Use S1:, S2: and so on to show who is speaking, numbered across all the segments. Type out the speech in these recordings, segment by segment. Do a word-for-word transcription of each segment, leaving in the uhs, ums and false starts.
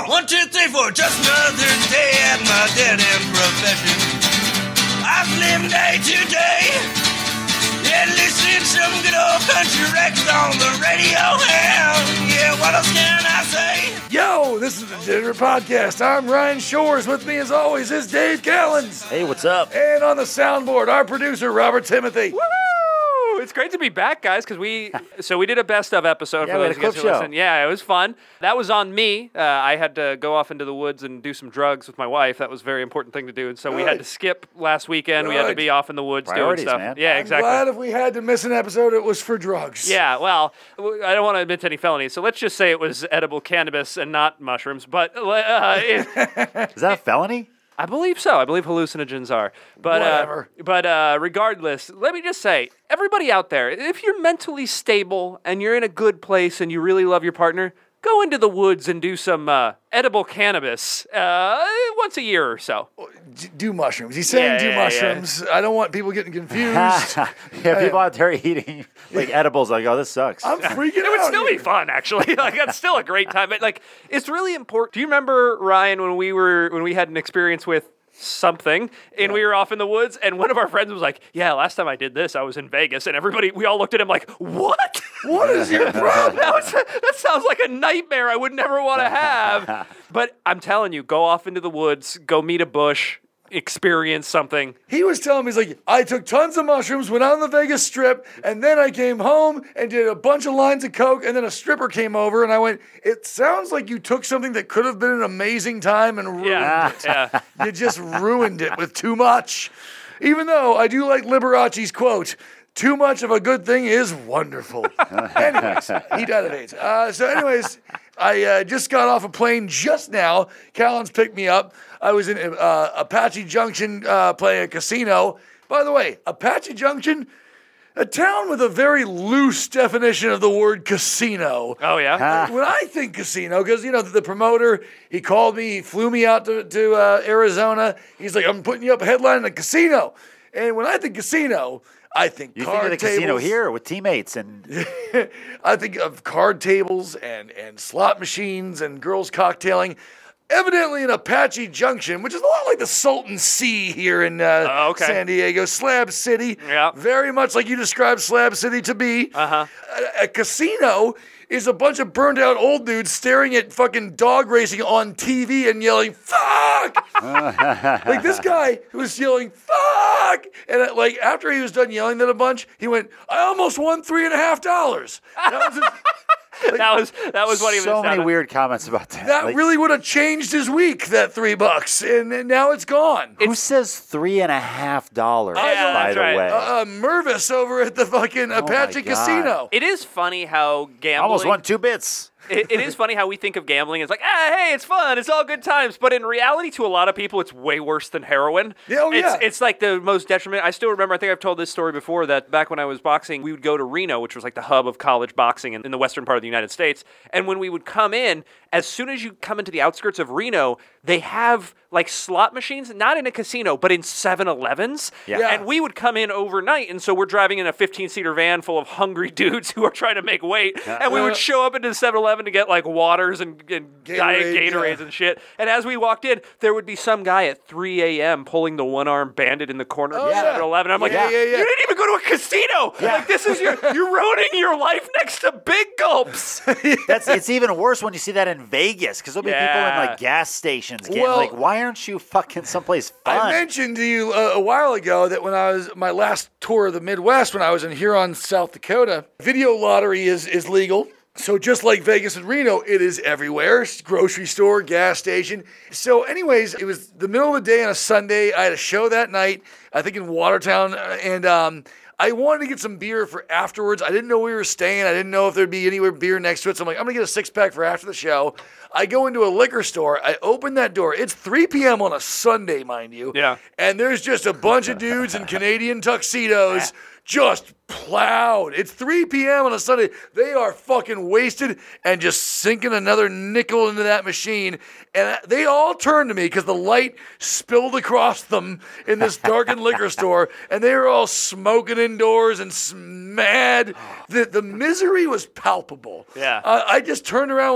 S1: One, two, three, four. Just another day at my dead-end profession. I've lived day to day. Yeah, listening to some good old country records on the radio. And yeah, what else can I say?
S2: Yo, this is the Degenerate Podcast. I'm Ryan Shores. With me, as always, is Dave Callens.
S3: Hey, what's up?
S2: And on the soundboard, our producer, Robert Timothy.
S4: Woohoo! It's great to be back, guys, because we so we did a best of episode
S3: Yeah,
S4: for
S3: we had
S4: those
S3: a
S4: of you guys
S3: clip
S4: who
S3: show.
S4: listen. Yeah, it was fun. That was on me. Uh, I had to go off into the woods and do some drugs with my wife. That was a very important thing to do, and so we had
S2: Good.
S4: to skip last weekend. We had to
S2: Good.
S4: be off in the woods
S3: Priorities,
S4: doing stuff.
S3: man.
S4: Yeah,
S2: I'm
S4: exactly.
S2: glad if we had to miss an episode, it was for drugs.
S4: Yeah, well, w- I don't want to admit to any felonies, so let's just say it was edible cannabis and not mushrooms. But uh, it,
S3: Is that a felony?
S4: I believe so. I believe hallucinogens are. But
S2: Whatever.
S4: Uh, but uh, regardless, let me just say, everybody out there, if you're mentally stable and you're in a good place and you really love your partner, go into the woods and do some uh, edible cannabis uh, once a year or so.
S2: D- do mushrooms. He's saying
S4: Yeah,
S2: do
S4: yeah, yeah.
S2: mushrooms. I don't want people getting confused.
S3: yeah, people out there eating like edibles, like, oh, this sucks.
S2: I'm freaking
S4: It would
S2: out
S4: still
S2: here.
S4: be fun, actually. Like that's still a great time. But like, it's really important. Do you remember Ryan when we were when we had an experience with something and we were off in the woods and one of our friends was like, yeah, last time I did this I was in Vegas, and everybody, we all looked at him like, what?
S2: What is your problem?
S4: that, was, that sounds like a nightmare I would never want to have. But I'm telling you, go off into the woods, go meet a bush, experience something.
S2: He was telling me, he's like, I took tons of mushrooms, went out on the Vegas Strip, and then I came home and did a bunch of lines of coke, and then a stripper came over, and I went, it sounds like you took something that could have been an amazing time and ruined
S4: Yeah,
S2: it.
S4: yeah.
S2: You just ruined it with too much. Even though I do like Liberace's quote, too much of a good thing is wonderful. Anyways, he died of AIDS. Uh, so anyways, I uh, just got off a plane just now. Callens picked me up. I was in uh, Apache Junction uh, playing a casino. By the way, Apache Junction, a town with a very loose definition of the word casino.
S4: Oh, yeah?
S2: When I think casino, because, you know, the promoter, he called me, he flew me out to, to uh, Arizona. He's like, I'm putting you up a headline in a casino. And when I think casino, I think
S3: you
S2: card
S3: think of the
S2: tables.
S3: casino here with teammates and
S2: I think of card tables and, and slot machines and girls cocktailing. Evidently in Apache Junction, which is a lot like the Salton Sea here in uh,
S4: Oh, okay.
S2: San Diego, Slab City.
S4: Yeah.
S2: Very much like you described Slab City to be.
S4: Uh-huh.
S2: A, a casino is a bunch of burned out old dudes staring at fucking dog racing on T V and yelling, fuck! Like this guy who was yelling, fuck! And uh, like after he was done yelling that a bunch, he went, I almost won three and a half dollars. That was his-
S4: that was that was what he was
S3: so many
S4: sounding-
S3: weird comments about that.
S2: That
S3: Like,
S2: really would have changed his week, that three bucks, and, and now it's gone.
S3: who says three and a half dollars,
S4: Yeah,
S3: by
S4: that's
S3: the
S4: right.
S3: way?
S2: Uh, uh, Mervis over at the fucking Apache
S3: Oh God.
S2: Casino.
S4: It is funny how gambling...
S3: Almost won two bits.
S4: it, it is funny how we think of gambling as like, ah, hey, it's fun, it's all good times. But in reality, to a lot of people, it's way worse than heroin.
S2: Yeah, oh,
S4: it's,
S2: yeah.
S4: It's like the most detriment. I still remember, I think I've told this story before, that back when I was boxing, we would go to Reno, which was like the hub of college boxing in, in the western part of the United States. And when we would come in, as soon as you come into the outskirts of Reno, they have like slot machines, not in a casino, but in seven elevens.
S3: Yeah.
S2: Yeah.
S4: And we would come in overnight, and so we're driving in a fifteen-seater van full of hungry dudes who are trying to make weight, and we
S2: Yeah.
S4: would show up into seven eleven to get like waters and, and diet
S2: Gatorade,
S4: Gatorades
S2: yeah.
S4: and shit. And as we walked in, there would be some guy at three a.m. pulling the one-armed bandit in the corner of
S2: yeah.
S4: seven eleven. I'm like,
S2: Yeah, yeah, yeah.
S4: you didn't even go to a casino. Like, this is your, you're ruining your life next to Big Gulps.
S3: That's it's even worse when you see that in Vegas because there'll be people in
S4: Yeah.
S3: like gas stations getting
S2: Well-
S3: like, why aren't you fucking someplace fun?
S2: I mentioned to you uh, a while ago that when I was my last tour of the Midwest, when I was in Huron, South Dakota, video lottery is is legal. So just like Vegas and Reno, it is everywhere. Grocery store, gas station. So anyways, it was the middle of the day on a Sunday. I had a show that night, I think in Watertown, uh, and um, I wanted to get some beer for afterwards. I didn't know we were staying. I didn't know if there'd be anywhere beer next to it. So I'm like, I'm going to get a six-pack for after the show. I go into a liquor store. I open that door. It's three p.m. on a Sunday, mind you.
S4: Yeah.
S2: And there's just a bunch of dudes in Canadian tuxedos just plowed. It's three p.m. on a Sunday. They are fucking wasted and just sinking another nickel into that machine. And they all turned to me because the light spilled across them in this darkened liquor store. And they were all smoking indoors and s- mad. The, the misery was palpable.
S4: Yeah.
S2: Uh, I just turned around and went,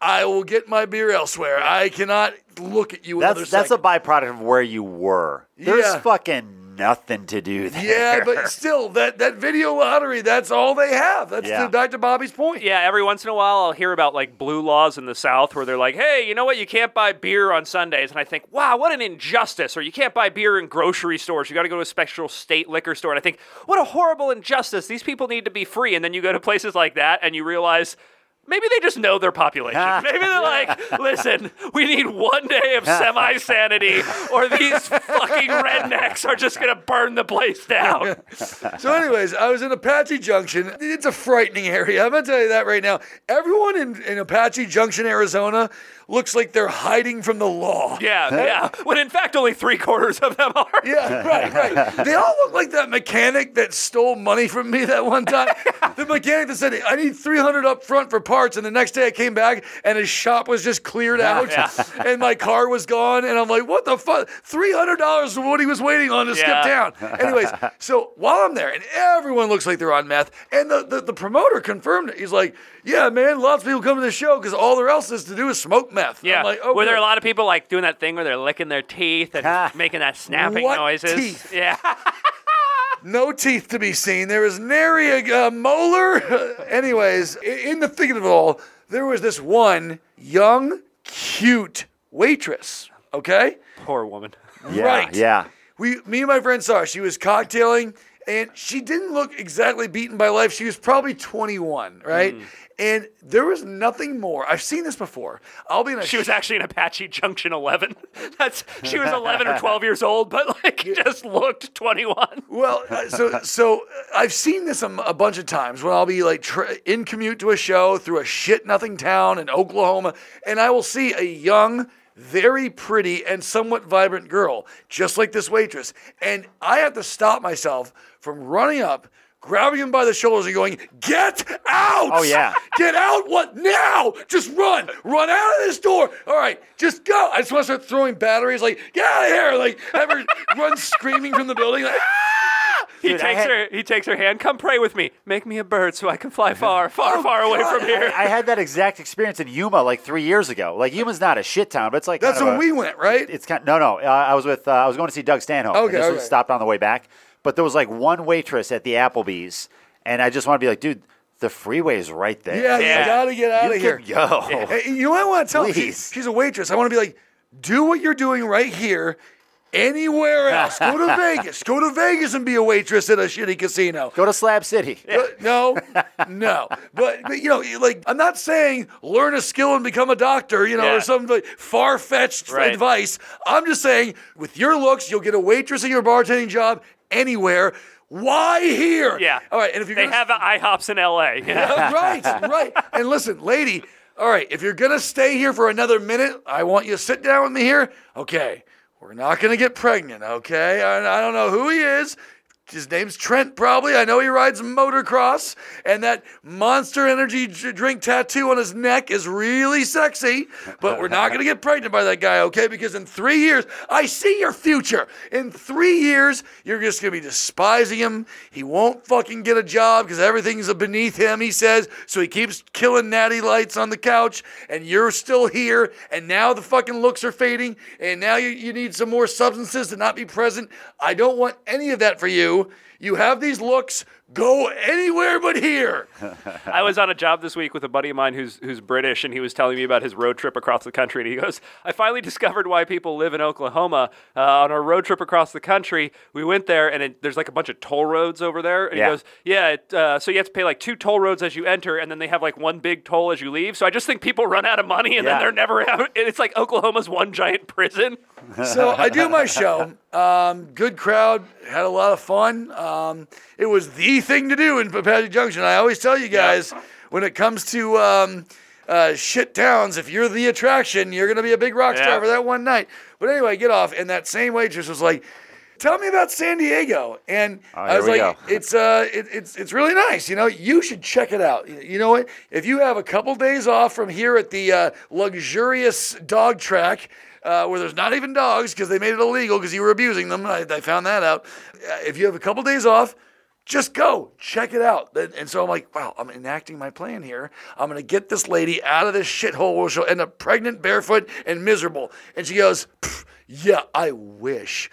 S2: I will get my beer elsewhere. I cannot look at you another
S3: That's that's
S2: second.
S3: a byproduct of where you were. There's
S2: Yeah.
S3: fucking nothing to do there.
S2: Yeah, but still, that, that video lottery, that's all they have. That's
S3: Yeah.
S2: the, back to Bobby's point.
S4: Yeah, every once in a while I'll hear about like blue laws in the South where they're like, hey, you know what? You can't buy beer on Sundays. And I think, wow, what an injustice. Or you can't buy beer in grocery stores. You got to go to a special state liquor store. And I think, what a horrible injustice. These people need to be free. And then you go to places like that and you realize, maybe they just know their population. Maybe they're like, listen, we need one day of semi-sanity or these fucking rednecks are just going to burn the place down.
S2: So anyways, I was in Apache Junction. It's a frightening area. I'm going to tell you that right now. Everyone in, in Apache Junction, Arizona looks like they're hiding from the law.
S4: Yeah, yeah. When in fact only three quarters of them are.
S2: Yeah, right, right. They all look like that mechanic that stole money from me that one time. The mechanic that said, I need three hundred up front for parts, and the next day I came back and his shop was just cleared out
S4: Yeah.
S2: and my car was gone, and I'm like, what the fuck? three hundred dollars is what he was waiting on to
S4: Yeah.
S2: skip town. Anyways, so while I'm there, and everyone looks like they're on meth, and the, the, the promoter confirmed it. He's like, yeah, man, lots of people come to the show because all there else is to do is smoke meth.
S4: Yeah,
S2: I'm like, okay.
S4: were there a lot of people like doing that thing where they're licking their teeth and making that snapping
S2: What
S4: noises?
S2: teeth?
S4: Yeah.
S2: No teeth to be seen. There was nary a uh, molar. Anyways, i- in the thick of it all, there was this one young, cute waitress. Okay?
S4: Poor woman.
S3: Yeah,
S2: Right.
S3: yeah.
S2: We, me and my friend saw her. She was cocktailing, and she didn't look exactly beaten by life. She was probably twenty-one, right?
S4: Mm.
S2: And there was nothing more. I've seen this before. I'll be in a
S4: She was actually in Apache Junction eleven. That's she was eleven or twelve years old, but like just looked twenty-one.
S2: Well, uh, so so uh, I've seen this a, a bunch of times when I'll be like tra- in commute to a show through a shit nothing town in Oklahoma, and I will see a young, very pretty and somewhat vibrant girl, just like this waitress, and I have to stop myself from running up, grabbing him by the shoulders and going, "Get out!
S3: Oh, yeah.
S2: Get out! What now? Just run! Run out of this door! All right, just go!" I just want to start throwing batteries, like, "Get out of here!" Like, have her run screaming from the building, like, "Ah!"
S4: He
S3: Dude, I
S4: takes
S3: had-
S4: her. He takes her hand. Come pray with me. Make me a bird so I can fly far, far,
S2: Oh,
S4: far away
S2: God.
S4: from here.
S3: I had that exact experience in Yuma like three years ago. Like Yuma's not a shit town, but it's like
S2: That's
S3: kind of
S2: when
S3: a-
S2: we went, right?
S3: It's kind no, no. Uh, I was with uh, I was going to see Doug Stanhope.
S2: Okay,
S3: and this
S2: okay.
S3: was stopped on the way back, but there was like one waitress at the Applebee's, and I just want to be like, dude, the freeway is right there.
S2: Yeah,
S4: Yeah.
S2: you gotta get out
S3: you
S2: of here.
S3: can go.
S2: Hey, you know what I want to tell her? She-
S3: Please.
S2: she's a waitress. I want to be like, do what you're doing right here. Anywhere else, go to Vegas. Go to Vegas and be a waitress at a shitty casino.
S3: Go to Slab City.
S2: Uh, No, no. But, but, you know, like, I'm not saying learn a skill and become a doctor, you know,
S4: Yeah.
S2: or some like far-fetched
S4: Right.
S2: advice. I'm just saying, with your looks, you'll get a waitress in your bartending job anywhere. Why here?
S4: Yeah.
S2: All right. And if you're
S4: They
S2: gonna,
S4: have IHOPs in L A.
S2: Yeah, right, right. And listen, lady, all right, if you're going to stay here for another minute, I want you to sit down with me here. Okay, we're not going to get pregnant, okay? I, I don't know who he is. His name's Trent, probably. I know he rides motocross, and that Monster Energy dr- drink tattoo on his neck is really sexy, but we're not going to get pregnant by that guy, okay? Because in three years, I see your future. In three years, you're just going to be despising him. He won't fucking get a job because everything's beneath him, he says, so he keeps killing natty lights on the couch, and you're still here, and now the fucking looks are fading, and now you, you need some more substances to not be present. I don't want any of that for you. You have these looks. Go anywhere but here.
S4: I was on a job this week with a buddy of mine who's who's British, and he was telling me about his road trip across the country. And he goes, "I finally discovered why people live in Oklahoma. Uh, on our road trip across the country, we went there, and it, there's like a bunch of toll roads over there." And
S3: Yeah.
S4: he goes, "Yeah, it, uh, so you have to pay like two toll roads as you enter, and then they have like one big toll as you leave. So I just think people run out of money, and
S3: Yeah.
S4: then they're never out. It's like Oklahoma's one giant prison."
S2: So I do my show. Um, good crowd. Had a lot of fun. Um, it was the thing to do in Apache Junction. I always tell you guys, when it comes to um, uh, shit towns, if you're the attraction, you're going to be a big rock star
S4: Yeah.
S2: for that one night. But anyway, get off. And that same waitress was like, "Tell me about San Diego." And
S3: Oh,
S2: I
S3: here
S2: was
S3: we
S2: like,
S3: go.
S2: it's uh, it, it's it's really nice. You know, you should check it out. You- You know what? If you have a couple days off from here at the uh, luxurious dog track, uh, where there's not even dogs because they made it illegal because you were abusing them. I, I found that out. Uh, if you have a couple days off, Just go, check it out. And so I'm like, wow, I'm enacting my plan here. I'm going to get this lady out of this shithole where she'll end up pregnant, barefoot, and miserable. And she goes, yeah, I wish.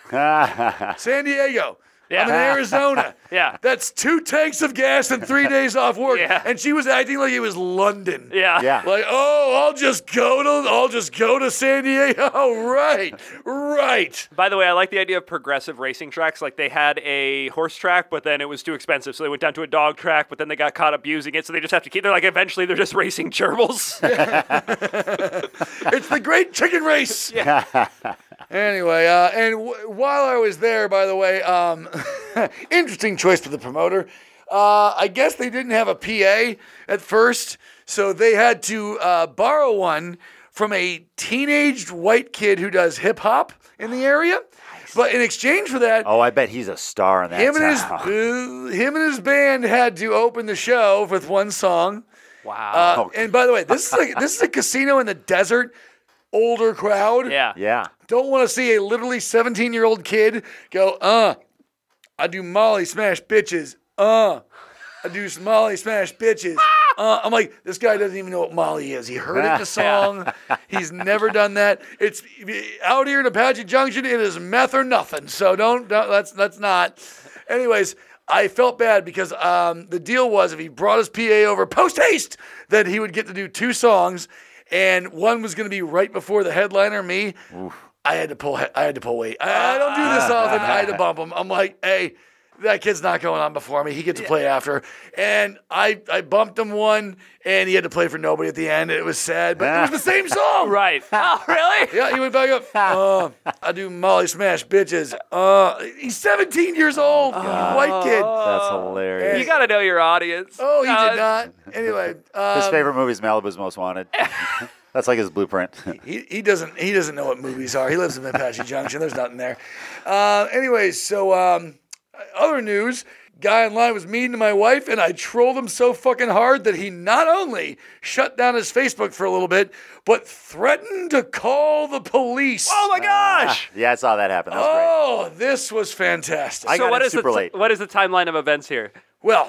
S2: San Diego.
S4: Yeah.
S2: I'm in Arizona.
S4: Yeah.
S2: That's two tanks of gas and three days off work.
S4: Yeah.
S2: And she was acting like it was London.
S4: Yeah.
S3: Yeah.
S2: Like, oh, I'll just go to I'll just go to San Diego. Oh, right. Right.
S4: By the way, I like the idea of progressive racing tracks. Like they had a horse track, but then it was too expensive, so they went down to a dog track, but then they got caught abusing it, so they just have to keep, they're like, eventually they're just racing gerbils.
S2: It's the great chicken race.
S4: Yeah.
S2: Anyway, uh, and w- while I was there, by the way, um, interesting choice for the promoter. Uh, I guess they didn't have a P A at first, so they had to uh, borrow one from a teenaged white kid who does hip hop in the area. But in exchange for that,
S3: Oh, I bet he's a star in that
S2: him and his
S3: town.
S2: uh, him and his band had to open the show with one song.
S4: Wow.
S2: Uh, and by the way, this is a, this is a casino in the desert. Older crowd.
S4: yeah.
S3: Yeah.
S2: Don't want to see a literally seventeen-year-old kid go, uh, I do Molly smash bitches. Uh, I do Molly smash bitches. Uh, I'm like, this guy doesn't even know what Molly is. He heard it in the song. He's never done that. It's out here in Apache Junction. It is meth or nothing. So don't, don't that's that's not. Anyways, I felt bad because um, the deal was if he brought his P A over post haste, that he would get to do two songs. And one was going to be right before the headliner, me. Oof. I had to pull. I had to pull weight. I, I don't do this often. I had to bump him. I'm like, hey, that kid's not going on before me. He gets to play after. And I, I bumped him one, and he had to play for nobody at the end. It was sad, but it was the same song.
S4: Right. Oh, really?
S2: Yeah, he went back up. Uh, I do Molly Smash bitches. Uh, he's seventeen years old. White kid.
S3: That's hilarious.
S4: You got to know your audience.
S2: Oh, he
S4: Uh,
S2: did not. Anyway, um,
S3: His favorite movie is Malibu's Most Wanted. That's like his blueprint.
S2: He, he doesn't he doesn't know what movies are. He lives in Apache Junction. There's nothing there. Uh, anyways, so um, other news. Guy in line was mean to my wife, and I trolled him so fucking hard that he not only shut down his Facebook for a little bit, but threatened to call the police.
S4: Oh my gosh!
S3: Yeah, I saw that happen. That was
S2: Oh, this was fantastic.
S3: I
S4: So
S3: got
S4: what
S3: in
S4: is the
S3: super
S4: t-
S3: late.
S4: what is the timeline of events here?
S2: Well,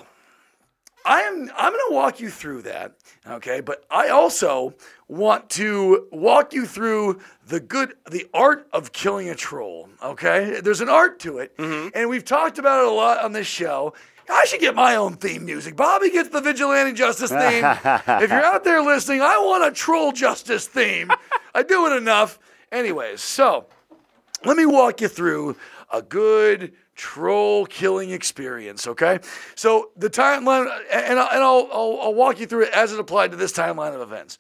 S2: I am I'm going to walk you through that, okay? But I also want to walk you through the good the art of killing a troll, okay? There's an art to it, and we've talked about it a lot on this show. I should get my own theme music. Bobby gets the vigilante justice theme. If you're out there listening, I want a troll justice theme. I do it enough. Anyways, so let me walk you through a good troll killing experience, okay? So the timeline, and, I- and I'll, I'll, I'll walk you through it as it applied to this timeline of events.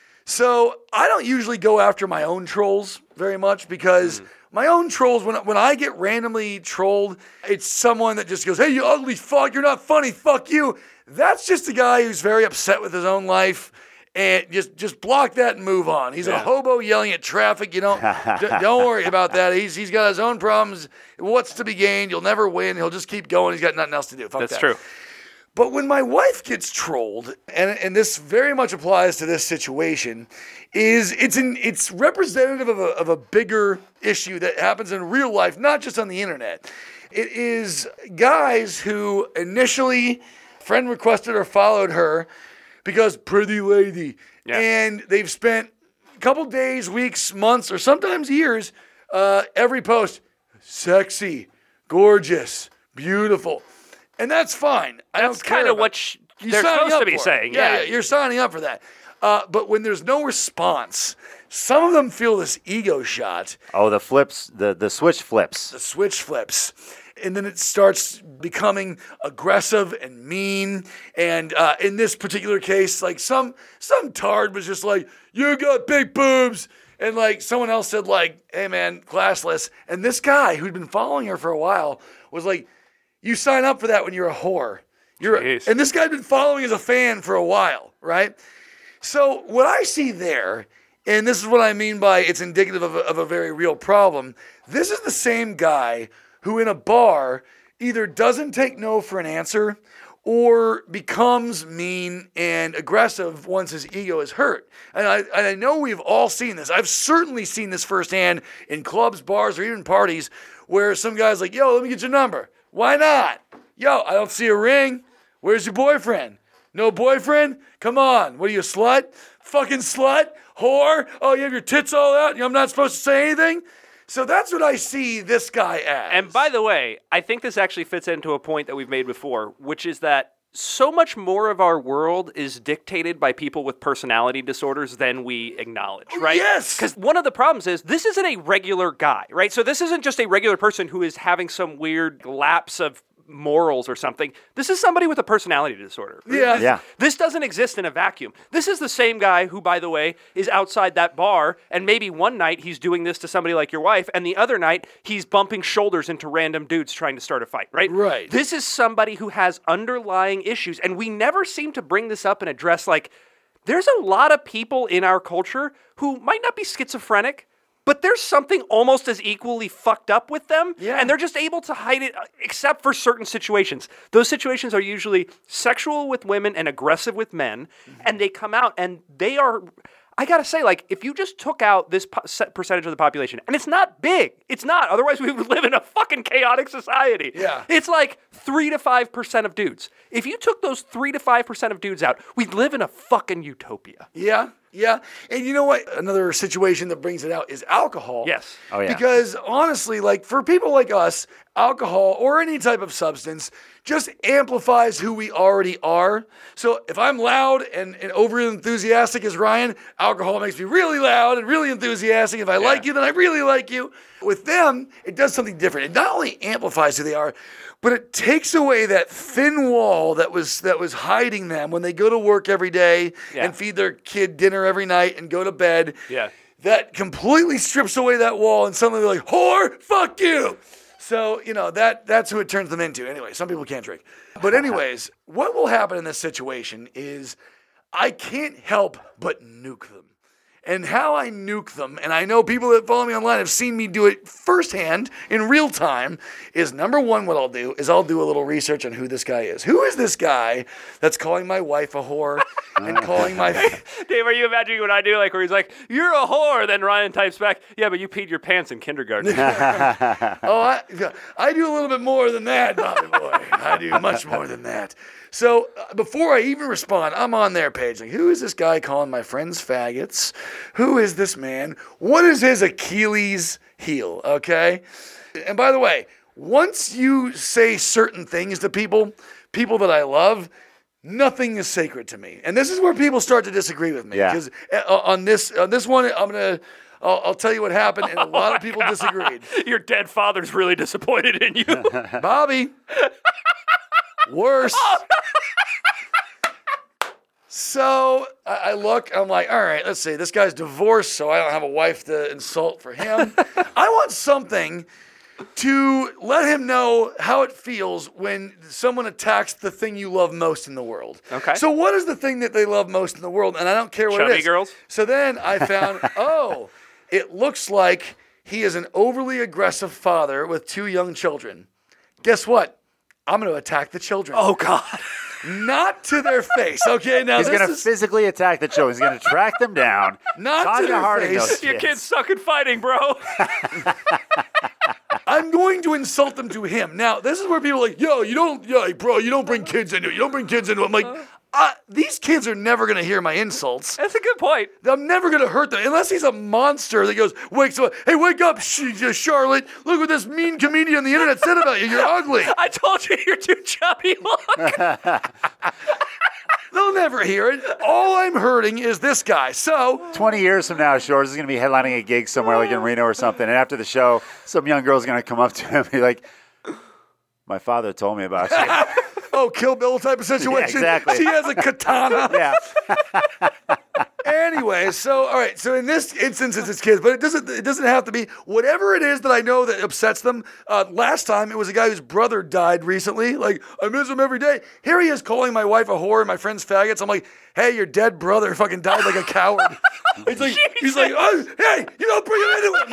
S2: So I don't usually go after my own trolls very much because my own trolls, when, when I get randomly trolled, it's someone that just goes, hey, you ugly fuck, you're not funny, fuck you. That's just a guy who's very upset with his own life. And just just block that and move on. He's a hobo yelling at traffic. You don't d- don't worry about that. He's he's got his own problems. What's to be gained? You'll never win. He'll just keep going. He's got nothing else to do. Fuck
S4: That's
S2: that.
S4: true.
S2: But when my wife gets trolled, and and this very much applies to this situation, is it's an it's representative of a of a bigger issue that happens in real life, not just on the internet. It is guys who initially friend requested or followed her because pretty lady.
S4: Yeah.
S2: And they've spent a couple days, weeks, months, or sometimes years, uh, every post, sexy, gorgeous, beautiful. And that's fine. I
S4: That's
S2: don't care
S4: kind of
S2: about-
S4: what sh-
S2: You're
S4: they're
S2: signing
S4: supposed
S2: up
S4: to be
S2: for it.
S4: saying.
S2: Yeah,
S4: Yeah.
S2: yeah, you're signing up for that. Uh, but when there's no response, some of them feel this ego shot.
S3: Oh, the flips, the, the switch flips.
S2: The switch flips. And then it starts becoming aggressive and mean. And uh, in this particular case, like some some tard was just like, you got big boobs. And like someone else said like, hey man, classless. And this guy who'd been following her for a while was like, you sign up for that when you're a whore. You're a,
S4: Jeez.
S2: and this guy had been following as a fan for a while, right? So what I see there, and this is what I mean by it's indicative of a, of a very real problem, this is the same guy who in a bar either doesn't take no for an answer or becomes mean and aggressive once his ego is hurt. And I, and I know we've all seen this. I've certainly seen this firsthand in clubs, bars, or even parties where some guy's like, yo, let me get your number. Why not? Yo, I don't see a ring. Where's your boyfriend? No boyfriend? Come on. What are you, a slut? Fucking slut? Whore? Oh, you have your tits all out? I'm not supposed to say anything? So that's what I see this guy as.
S4: And by the way, I think this actually fits into a point that we've made before, which is that so much more of our world is dictated by people with personality disorders than we acknowledge, right?
S2: Yes!
S4: Because one of the problems is this isn't a regular guy, right? So this isn't just a regular person who is having some weird lapse of morals or something. This is somebody with a personality disorder.
S2: Yeah.
S4: This,
S3: Yeah.
S4: this doesn't exist in a vacuum. This is the same guy who, by the way, is outside that bar, and maybe one night he's doing this to somebody like your wife, and the other night he's bumping shoulders into random dudes trying to start a fight, right?
S2: Right.
S4: This is somebody who has underlying issues, and we never seem to bring this up and address, like, there's a lot of people in our culture who might not be schizophrenic, but there's something almost as equally fucked up with them,
S2: Yeah.
S4: and they're just able to hide it, uh, except for certain situations. Those situations are usually sexual with women and aggressive with men,
S2: Mm-hmm.
S4: and they come out, and they are... I gotta say, like, if you just took out this po- set percentage of the population, and it's not big, it's not, otherwise we would live in a fucking chaotic society.
S2: Yeah.
S4: It's like three to five percent of dudes. If you took those three to five percent of dudes out, we'd live in a fucking utopia.
S2: Yeah, yeah. And you know what? Another situation that brings it out is alcohol.
S4: Yes.
S3: Oh, yeah.
S2: Because honestly, like for people like us, alcohol or any type of substance just amplifies who we already are. So if I'm loud and, and overly enthusiastic as Ryan, alcohol makes me really loud and really enthusiastic. If I like you, then I really like you. With them, it does something different. It not only amplifies who they are, but it takes away that thin wall that was that was hiding them when they go to work every day
S4: Yeah.
S2: and feed their kid dinner every night and go to bed.
S4: Yeah.
S2: That completely strips away that wall, and suddenly they're like, whore, fuck you. So, you know, that that's who it turns them into. Anyway, some people can't drink. But anyways, what will happen in this situation is I can't help but nuke them. And how I nuke them, and I know people that follow me online have seen me do it firsthand in real time, is number one, what I'll do is I'll do a little research on who this guy is. Who is this guy that's calling my wife a whore and calling my...
S4: Dave, are you imagining what I do? Like, where he's like, "You're a whore," then Ryan types back, "Yeah, but you peed your pants in kindergarten."
S2: Oh, I, I do a little bit more than that, Bobby boy. I do much more than that. So uh, before I even respond, I'm on their page. Like, who is this guy calling my friends faggots? Who is this man? What is his Achilles heel? Okay. And by the way, once you say certain things to people, people that I love, nothing is sacred to me. And this is where people start to disagree with me.
S3: Yeah.
S2: Because uh, on this on this one, I'm gonna. I'll, I'll tell you what happened, and a lot of people disagreed.
S4: Your dead father's really disappointed in you.
S2: Bobby, worse. So I, I look, I'm like, all right, let's see. This guy's divorced, so I don't have a wife to insult for him. I want something to let him know how it feels when someone attacks the thing you love most in the world.
S4: Okay.
S2: So what is the thing that they love most in the world? And I don't care what it
S4: Chubby
S2: is.
S4: girls?
S2: So then I found, oh, it looks like he is an overly aggressive father with two young children. Guess what? I'm going to attack the children.
S4: Oh, God.
S2: Not to their face. Okay, now
S3: He's
S2: this
S3: going to
S2: is
S3: physically attack the children. He's going to track them down.
S2: Not to
S3: Tanya
S2: their
S3: Harding
S2: face.
S3: those
S4: Your
S3: kids.
S4: kids suck at fighting, bro.
S2: I'm going to insult them to him. Now, this is where people are like, yo, you don't, yo, bro, you don't bring kids into it. You don't bring kids into it. I'm like, uh, these kids are never going to hear my insults.
S4: That's a good point.
S2: I'm never going to hurt them unless he's a monster that goes, wakes up, hey, wake up, Sh- Charlotte. Look what this mean comedian on the internet said about you. You're ugly.
S4: I told you you're too chubby. Look.
S2: They'll never hear it. All I'm hurting is this guy. So,
S3: twenty years from now, Shores is going to be headlining a gig somewhere like in Reno or something. And after the show, some young girl's going to come up to him and be like, my father told me about you.
S2: oh, Kill Bill type of situation.
S3: Yeah, exactly.
S2: She has a katana.
S3: Yeah.
S2: Anyway, so all right, so in this instance it's his kids, but it doesn't it doesn't have to be whatever it is that I know that upsets them. Uh, last time it was a guy whose brother died recently. Like, I miss him every day. Here he is calling my wife a whore and my friends faggots. I'm like, hey, your dead brother fucking died like a coward. He's like, he's like, oh, hey, you don't bring him into it. I'm like,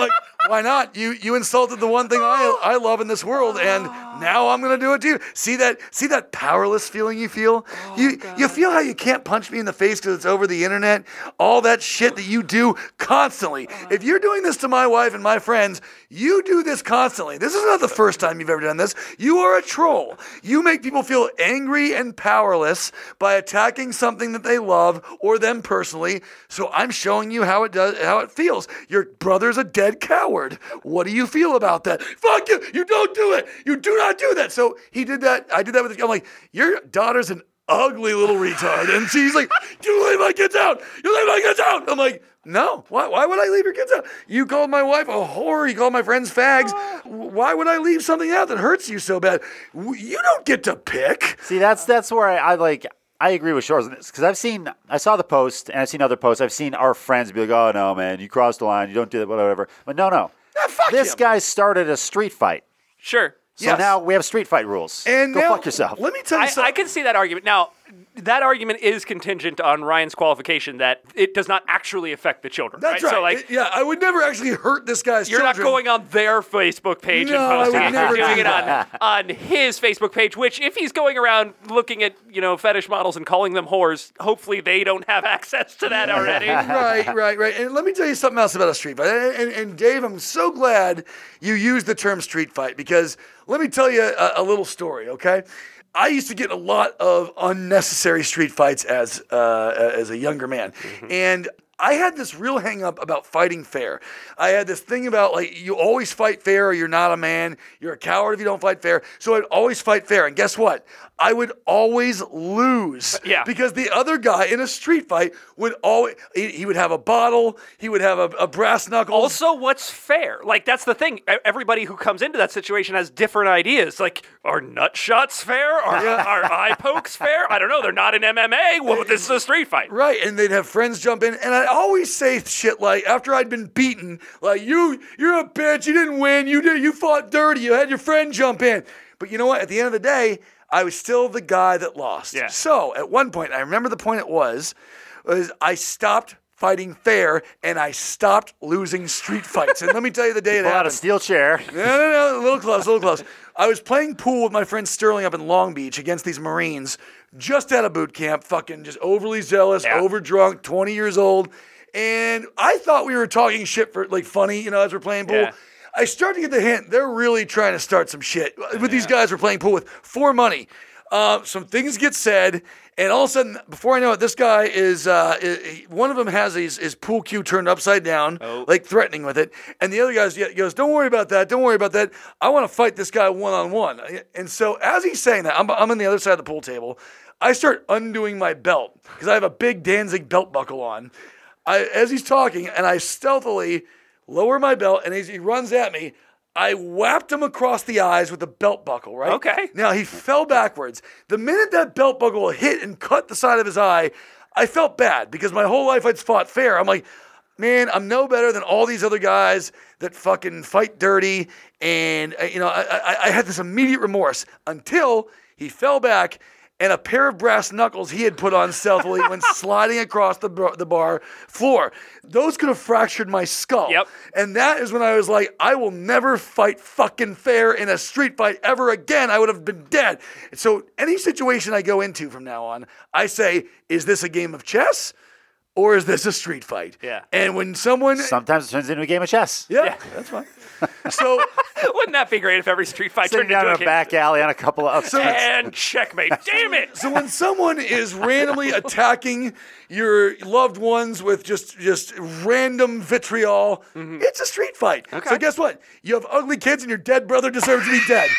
S2: Why not? You you insulted the one thing I I love in this world, and now I'm gonna do it too. See that see that powerless feeling you feel? you you feel how you can't punch me in the face because it's over the internet? All that shit that you do constantly. If you're doing this to my wife and my friends, you do this constantly. This is not the first time you've ever done this. You are a troll. You make people feel angry and powerless by attacking something that they love or them personally. So I'm showing you how it does, how it feels. Your brother's a dead coward. What do you feel about that? Fuck you! You don't do it. You do not do that. So he did that. I did that with. I'm like, your daughter's an ugly little retard, and she's like, you leave my kids out. You leave my kids out. I'm like, no. Why? Why would I leave your kids out? You called my wife a whore. You called my friends fags. Why would I leave something out that hurts you so bad? You don't get to pick.
S3: See, that's that's where I, I like. I agree with Shores on this because I've seen, I saw the post and I've seen other posts. I've seen our friends be like, "Oh no, man, you crossed the line. You don't do that, whatever." But no, no,
S2: Yeah, fuck
S3: this
S2: him.
S3: guy started a street fight,
S4: Sure.
S3: so
S2: Yes.
S3: now we have street fight rules.
S2: And
S3: Go
S2: now,
S3: fuck yourself.
S2: Let me tell you
S4: I,
S2: something.
S4: I can see that argument. Now, that argument is contingent on Ryan's qualification that it does not actually affect the children.
S2: That's right.
S4: So, like,
S2: It- yeah, I would never actually hurt this guy's
S4: you're
S2: children.
S4: not going on their Facebook page
S2: No,
S4: and
S2: I would
S4: posting it.
S2: never
S4: You're doing
S2: do
S4: it on, on his Facebook page, which if he's going around looking at, you know, fetish models and calling them whores, hopefully they don't have access to that already.
S2: Right, right, right. And let me tell you something else about a street fight. And, and, and Dave, I'm so glad you used the term street fight because let me tell you a, a little story, okay? I used to get in a lot of unnecessary street fights as uh, as a younger man, and I had this real hang up about fighting fair. I had this thing about like you always fight fair or you're not a man. You're a coward if you don't fight fair. So I'd always fight fair, and guess what? I would always lose.
S4: Yeah.
S2: Because the other guy in a street fight would always he, he would have a bottle. He would have a, a brass knuckle.
S4: Also, what's fair? Like, that's the thing. E- Everybody who comes into that situation has different ideas. Like, are nut shots fair? Are, are eye pokes fair? I don't know. They're not in M M A. Well, this is a street fight.
S2: Right, and they'd have friends jump in, and I'd always say shit like, after I'd been beaten, like, you, you're a bitch, you didn't win, you did, you fought dirty, you had your friend jump in. But you know what, at the end of the day, I was still the guy that lost.
S4: Yeah.
S2: So, at one point, I remember the point it was, was I stopped fighting fair, and I stopped losing street fights. And let me tell you the day it
S3: Pull out a
S2: happened.
S3: steel chair.
S2: No, no, no, a little close, a little close. I was playing pool with my friend Sterling up in Long Beach against these Marines, just out of boot camp, fucking just overly zealous,
S4: Yeah.
S2: overdrunk, twenty years old. And I thought we were talking shit for like funny, you know, as we're playing pool.
S4: Yeah.
S2: I start to get the hint. They're really trying to start some shit with these guys we're playing pool with for money. Uh, some things get said, and all of a sudden, before I know it, this guy is, uh, i- one of them has his, his pool cue turned upside down,
S4: Oh.
S2: like threatening with it. And the other guy goes, don't worry about that. Don't worry about that. I want to fight this guy one-on-one. And so as he's saying that, I'm, I'm on the other side of the pool table. I start undoing my belt because I have a big Danzig belt buckle on. I, as he's talking, and I stealthily lower my belt, and as he runs at me, I whapped him across the eyes with the belt buckle, right?
S4: Okay.
S2: Now, he fell backwards. The minute that belt buckle hit and cut the side of his eye, I felt bad because my whole life I'd fought fair. I'm like, man, I'm no better than all these other guys that fucking fight dirty. And, uh, you know, I, I, I had this immediate remorse until he fell back and a pair of brass knuckles he had put on stealthily went sliding across the bar, the bar floor. Those could have fractured my skull.
S4: Yep.
S2: And that is when I was like, I will never fight fucking fair in a street fight ever again. I would have been dead. So any situation I go into from now on, I say, is this a game of chess or is this a street fight?
S4: Yeah.
S2: And when someone...
S3: Sometimes it turns into a game of chess.
S2: yeah,
S4: Yeah.
S2: that's fine. So...
S4: Wouldn't that be great if every street fight
S3: Sitting
S4: turned
S3: down
S4: into
S3: in
S4: a
S3: a
S4: game?
S3: back alley on a couple of upsets.
S4: And checkmate. Damn it!
S2: So when someone is randomly attacking your loved ones with just just random vitriol, it's a street fight.
S4: Okay.
S2: So guess what? You have ugly kids and your dead brother deserves to be dead.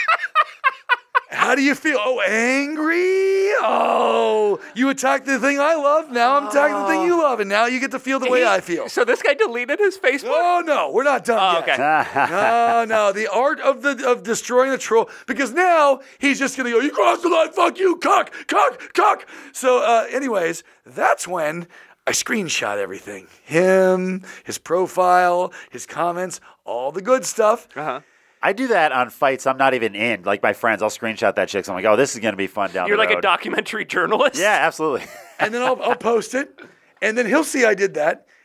S2: How do you feel? Oh, angry? Oh, you attacked the thing I love. Now I'm attacking the thing you love, and now you get to feel the way
S4: He-
S2: I feel.
S4: So this guy deleted his Facebook?
S2: Oh no, we're not done
S4: Oh,
S2: yet.
S4: okay.
S2: No, no, the art of the of destroying the troll, because now he's just gonna go, you crossed the line, fuck you, cock, cock, cock. So, uh, anyways, that's when I screenshot everything. Him, his profile, his comments, all the good stuff.
S4: Uh-huh.
S3: I do that on fights I'm not even in. Like my friends, I'll screenshot that chick. So I'm like, oh, this is going to be fun down
S4: You're
S3: the
S4: like
S3: road.
S4: a documentary journalist?
S3: Yeah, absolutely.
S2: And then I'll, I'll post it, and then he'll see I did that,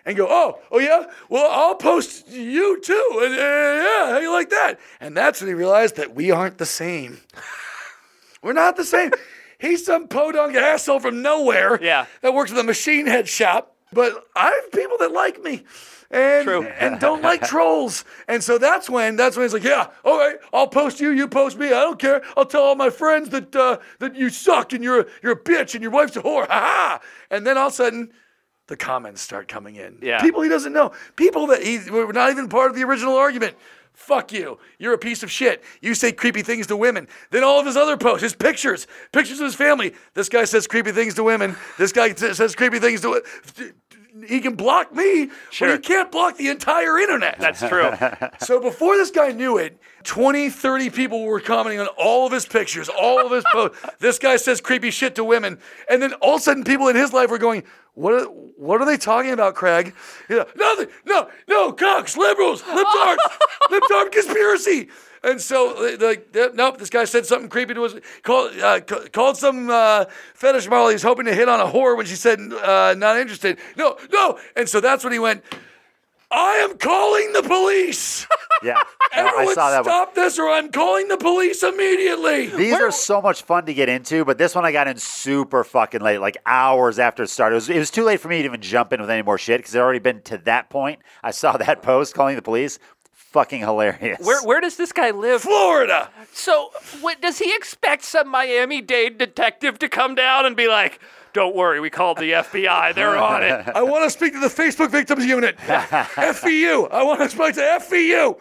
S2: and go, oh, oh yeah? Well, I'll post you too. And uh, yeah, how you like that? And that's when he realized that we aren't the same. We're not the same. He's some podunk asshole from nowhere
S4: Yeah.
S2: that works at the machine head shop. But I have people that like me. And,
S4: True.
S2: and don't like trolls. And so that's when that's when he's like, yeah, all right, I'll post you, you post me. I don't care. I'll tell all my friends that uh, that you suck and you're a, you're a bitch and your wife's a whore. Ha ha. And then all of a sudden, the comments start coming in.
S4: Yeah.
S2: People he doesn't know. People that he were not even part of the original argument. Fuck you. You're a piece of shit. You say creepy things to women. Then all of his other posts, his pictures, pictures of his family. This guy says creepy things to women. This guy t- says creepy things to. He can block me,
S4: Sure.
S2: but he can't block the entire internet.
S4: That's true.
S2: So before this guy knew it, twenty, thirty people were commenting on all of his pictures, all of his posts. This guy says creepy shit to women. And then all of a sudden people in his life were going, what are, what are they talking about, Craig? You know, nothing, no, no, cocks, liberals, libtards, libtard conspiracy. And so, like, nope, this guy said something creepy to us. Called, uh, called some uh, fetish model he was hoping to hit on a whore when she said uh, not interested. No, no. And so that's when he went, I am calling the police.
S3: Yeah. No,
S2: Everyone
S3: I saw that one.
S2: stop this or I'm calling the police immediately.
S3: These are so much fun to get into, but this one I got in super fucking late, like hours after it started. It was, it was too late for me to even jump in with any more shit because I'd already been to that point. I saw that post calling the police. Fucking hilarious.
S4: Where where does this guy live?
S2: Florida.
S4: So, what, does he expect some Miami-Dade detective to come down and be like, don't worry, we called the F B I, they're on it.
S2: I want to speak to the Facebook Victims Unit. F V U. I want to speak to F V U.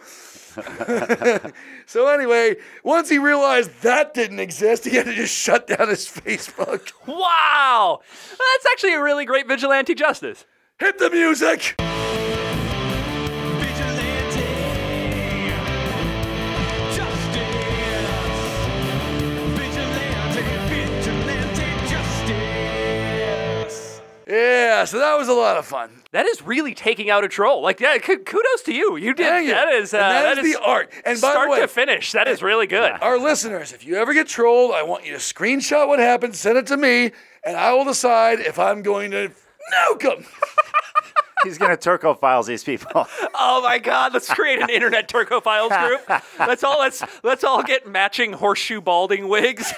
S2: So anyway, once he realized that didn't exist, he had to just shut down his Facebook.
S4: Wow! That's actually a really great vigilante justice.
S2: Hit the music. Yeah, so that was a lot of fun.
S4: That is really taking out a troll. Like, yeah, k- kudos to you. You did.
S2: Dang it.
S4: That is, uh,
S2: And that
S4: that
S2: is the art. And by the
S4: start
S2: way-
S4: to finish. That is really good.
S2: Our listeners, if you ever get trolled, I want you to screenshot what happened, send it to me, and I will decide if I'm going to nuke them.
S3: He's going to Turco files these people.
S4: Oh my God! Let's create an internet Turco Files group. Let's all let's let's all get matching horseshoe balding wigs.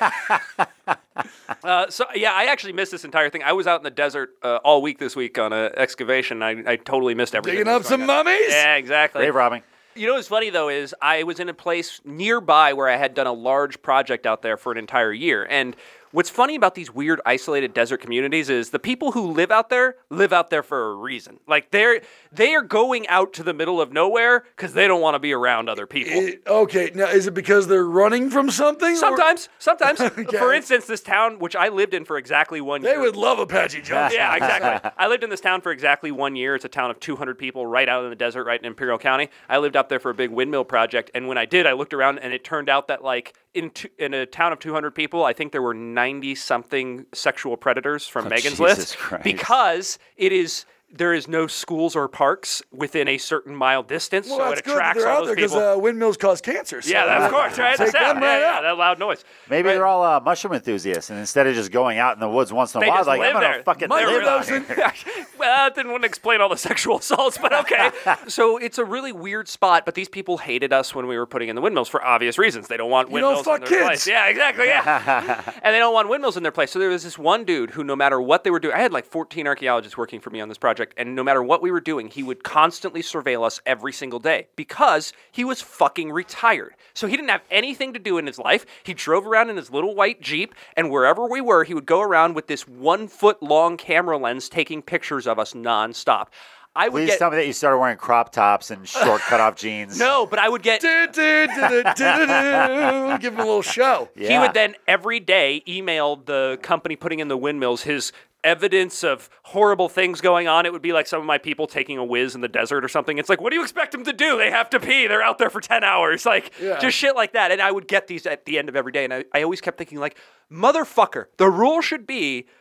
S4: Uh, so yeah, I actually missed this entire thing. I was out in the desert uh, all week this week on an excavation. I, I totally missed everything.
S2: Digging
S4: that
S2: up
S4: was
S2: some
S4: going on.
S2: mummies?
S4: Yeah, exactly.
S3: Grave robbing.
S4: You know what's funny, though, is I was in a place nearby where I had done a large project out there for an entire year. And what's funny about these weird isolated desert communities is the people who live out there live out there for a reason. Like, they're they are going out to the middle of nowhere because they don't want to be around other people.
S2: It- okay, now is it because they're running from something? or-
S4: Sometimes, sometimes.
S2: Okay.
S4: For instance, this town, which I lived in for exactly one
S2: They
S4: year.
S2: would love Apache Johnson.
S4: Yeah, exactly. I lived in this town for exactly one year. It's a town of two hundred people right out in the desert, right in Imperial County. I lived up there for a big windmill project, and when I did, I looked around, and it turned out that, like, in, two, in a town of two hundred people, I think there were ninety-something sexual predators from
S3: Oh,
S4: Megan's
S3: Jesus
S4: List.
S3: Christ.
S4: Because it is... There is no schools or parks within a certain mile distance,
S2: Well,
S4: so
S2: that's
S4: it
S2: good that
S4: attracts
S2: they're
S4: all
S2: out
S4: those
S2: there because
S4: people.
S2: uh, windmills cause cancer. So
S4: yeah, that, of
S2: uh,
S4: course, right? The
S2: Take
S4: sound.
S2: them
S4: Yeah,
S2: right
S4: yeah,
S2: out.
S4: that loud noise.
S3: Maybe
S4: Right.
S3: they're all uh, mushroom enthusiasts, and instead of just going out in the woods once in a
S4: They
S3: while,
S4: just
S3: like,
S4: live
S3: I'm going
S4: there.
S3: to fucking
S2: Mike
S3: live out
S2: Wilson.
S3: here.
S4: Well, that didn't want to explain all the sexual assaults, but okay. So it's a really weird spot, but these people hated us when we were putting in the windmills for obvious reasons. They don't want
S2: You don't
S4: windmills
S2: fuck
S4: in their
S2: kids.
S4: place. Yeah, exactly, yeah. And they don't want windmills in their place. So there was this one dude who, no matter what they were doing, I had like fourteen archaeologists working for me on this project, and no matter what we were doing, he would constantly surveil us every single day because he was fucking retired. So he didn't have anything to do in his life. He drove around in his little white Jeep, and wherever we were, he would go around with this one foot long camera lens taking pictures of us nonstop. I would
S3: Please
S4: get
S3: tell me that you started wearing crop tops and short cutoff jeans.
S4: no, but I would get.
S2: Du- du- du- du- du- du- du. Give him a little show.
S3: Yeah.
S4: He would then every day email the company putting in the windmills his evidence of horrible things going on. It would be like some of my people taking a whiz in the desert or something. It's like, what do you expect them to do? They have to pee. They're out there for ten hours. Like,
S2: Yeah.
S4: just shit like that. And I would get these at the end of every day. And I, I always kept thinking, like, motherfucker, the rule should be,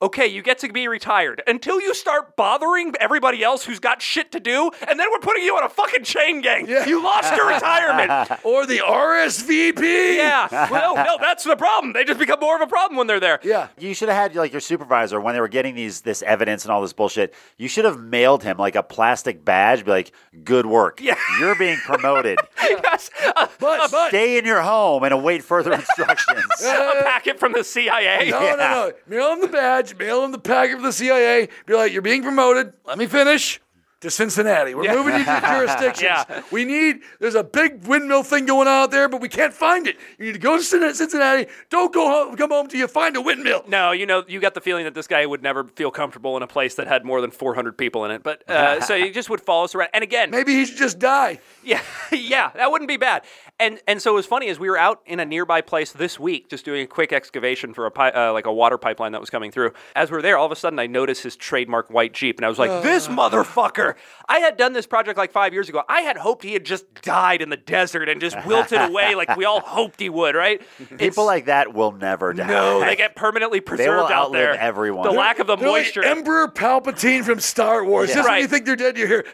S4: okay, you get to be retired until you start bothering everybody else who's got shit to do, and then we're putting you on a fucking chain gang.
S2: Yeah.
S4: You lost your retirement.
S2: Or the R S V P.
S4: Yeah. Well, no, that's the problem. They just become more of a problem when they're there.
S2: Yeah.
S3: You should have had like your supervisor when they were getting these this evidence and all this bullshit. You should have mailed him like a plastic badge, be like, "Good work.
S4: Yeah.
S3: You're being promoted.
S4: Yes. A,
S2: But, but
S3: Stay in your home and await further instructions."
S4: a packet from the C I A.
S2: no,
S3: Yeah.
S2: no, no. Mail him the badge. Mail him the packet from the C I A. Be like, you're being promoted. Let me finish. To Cincinnati. We're
S4: Yeah.
S2: moving you to jurisdictions.
S4: Yeah.
S2: We need, there's a big windmill thing going on out there, but we can't find it. You need to go to Cin- Cincinnati. Don't go home, come home till you find a windmill.
S4: No, you know, you got the feeling that this guy would never feel comfortable in a place that had more than four hundred people in it. But uh, so he just would follow us around. And again,
S2: Maybe he should just die.
S4: yeah, yeah, that wouldn't be bad. And and so it was funny as we were out in a nearby place this week, just doing a quick excavation for a pi- uh, like a water pipeline that was coming through. As we were there, all of a sudden I noticed his trademark white Jeep, and I was like, "This motherfucker!" I had done this project like five years ago. I had hoped he had just died in the desert and just wilted away like we all hoped he would, right?
S3: People
S4: It's-
S3: like that will never die.
S4: no, they get permanently preserved out
S3: outlive
S4: there.
S3: everyone.
S4: The
S3: They're-
S4: lack of the
S2: They're like
S4: moisture.
S2: Emperor Palpatine from Star Wars.
S3: Yeah.
S2: Just when
S4: Right.
S2: you think they're dead, you hear,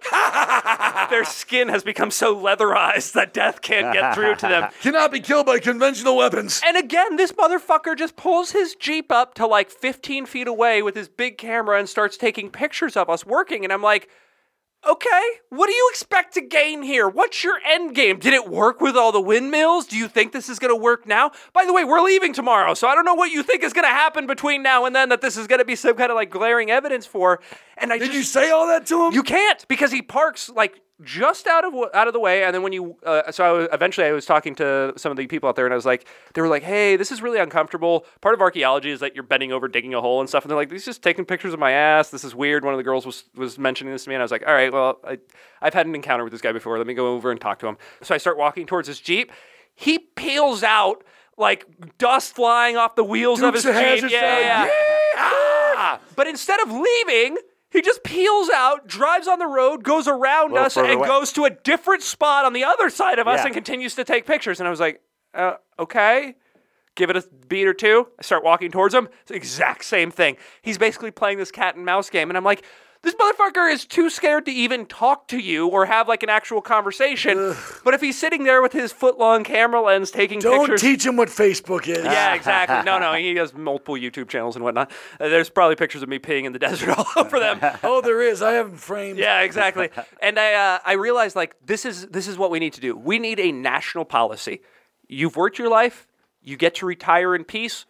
S4: Their skin has become so leatherized that death can't get through to them.
S2: cannot be killed by conventional weapons.
S4: And again, this motherfucker just pulls his Jeep up to like fifteen feet away with his big camera and starts taking pictures of us working. And I'm like, okay, what do you expect to gain here? What's your end game? Did it work with all the windmills? Do you think this is going to work now? By the way, we're leaving tomorrow, so I don't know what you think is going to happen between now and then that this is going to be some kind of like glaring evidence for. And I
S2: Did
S4: just,
S2: you say all that to him?
S4: you can't, because he parks like just out of out of the way, and then when you uh, so I was, eventually I was talking to some of the people out there, and I was like, they were like, "Hey, this is really uncomfortable. Part of archaeology is that you're bending over, digging a hole and stuff." And they're like, "He's just taking pictures of my ass. This is weird." One of the girls was was mentioning this to me, and I was like, "All right, well, I, I've had an encounter with this guy before. Let me go over and talk to him." So I start walking towards his Jeep. He peels out like dust flying off the wheels of
S2: Dukes
S4: his
S2: of
S4: Jeep.
S2: Hazzard
S4: Yeah, yeah,
S2: style.
S4: yeah. But instead of leaving, he just peels out, drives on the road, goes around
S3: Little
S4: us,
S3: further
S4: and
S3: away.
S4: goes to a different spot on the other side of us
S3: Yeah.
S4: and continues to take pictures. And I was like, uh, okay. Give it a beat or two. I start walking towards him. It's the exact same thing. He's basically playing this cat and mouse game. And I'm like, this motherfucker is too scared to even talk to you or have like an actual conversation. But if he's sitting there with his foot-long camera lens taking
S2: Don't
S4: pictures...
S2: teach him what Facebook is.
S4: Yeah, exactly. No, no, he has multiple YouTube channels and whatnot. Uh, there's probably pictures of me peeing in the desert all over them.
S2: Oh, there is. I have him framed.
S4: Yeah, exactly. And I, uh, I realized like this is this is what we need to do. We need a national policy. You've worked your life. You get to retire in peace.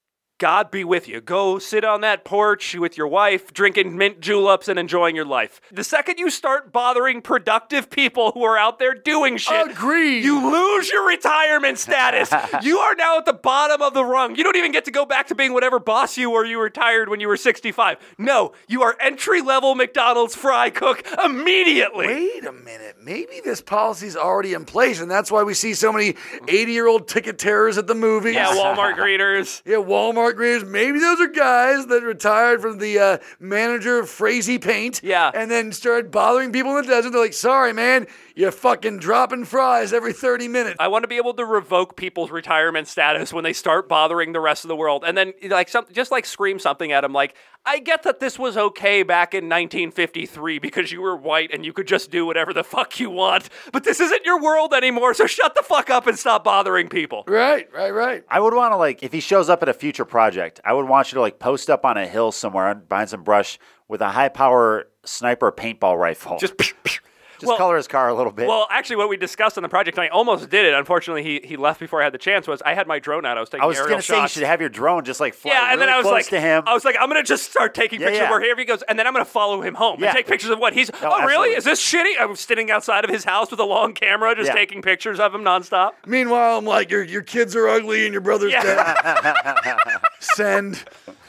S4: God be with you. Go sit on that porch with your wife, drinking mint juleps and enjoying your life. The second you start bothering productive people who are out there doing shit,
S2: Agreed.
S4: you lose your retirement status. You are now at the bottom of the rung. You don't even get to go back to being whatever boss you were you retired when you were sixty-five. No, you are entry-level McDonald's fry cook immediately.
S2: Wait a minute. Maybe this policy's already in place, and that's why we see so many eighty-year-old ticket terrors at the movies.
S4: Yeah, Walmart greeters.
S2: Yeah, Walmart greeters. Maybe those are guys that retired from the uh, manager of Frazee Paint.
S4: Yeah.
S2: And then started bothering people in the desert. They're like, sorry, man, you're fucking dropping fries every thirty minutes.
S4: I want to be able to revoke people's retirement status when they start bothering the rest of the world. And then like some, just like scream something at them like, I get that this was okay back in nineteen fifty-three because you were white and you could just do whatever the fuck you want, but this isn't your world anymore, so shut the fuck up and stop bothering people.
S2: Right, right, right.
S3: I would want to, like, if he shows up at a future project, I would want you to, like, post up on a hill somewhere behind some brush with a high-power sniper paintball rifle.
S4: Just
S3: Just
S4: well-
S3: color his car a little bit.
S4: Well, actually, what we discussed on the project, and I almost did it. Unfortunately, he he left before I had the chance. Was I had my drone out? I was taking
S3: I was
S4: aerial
S3: going to say you
S4: shots.
S3: should have your drone just, like, fly
S4: Yeah,
S3: really
S4: and then I was
S3: close
S4: like,
S3: to him.
S4: I was like, I'm gonna just start taking
S3: Yeah,
S4: pictures
S3: yeah.
S4: of wherever he goes, and then I'm gonna follow him home
S3: Yeah.
S4: and take pictures of what he's.
S3: No,
S4: oh, really?
S3: absolutely.
S4: Is this shitty? I was sitting outside of his house with a long camera, just
S3: Yeah.
S4: taking pictures of him nonstop.
S2: Meanwhile, I'm like, your your kids are ugly and your brother's
S4: Yeah.
S2: dead. Send.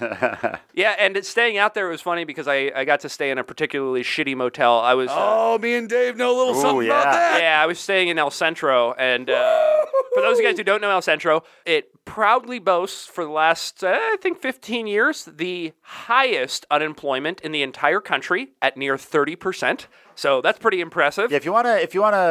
S4: Yeah, and it, staying out there was funny because I, I got to stay in a particularly shitty motel. I was. Uh,
S2: Oh, me and Dave know a little
S3: Ooh,
S2: something
S3: yeah.
S2: about that.
S4: Yeah, I was staying in El Centro, and uh, for those of you guys who don't know El Centro, it proudly boasts for the last, uh, I think, fifteen years, the highest unemployment in the entire country at near thirty percent. So that's pretty impressive.
S3: Yeah, if you want to, if you want to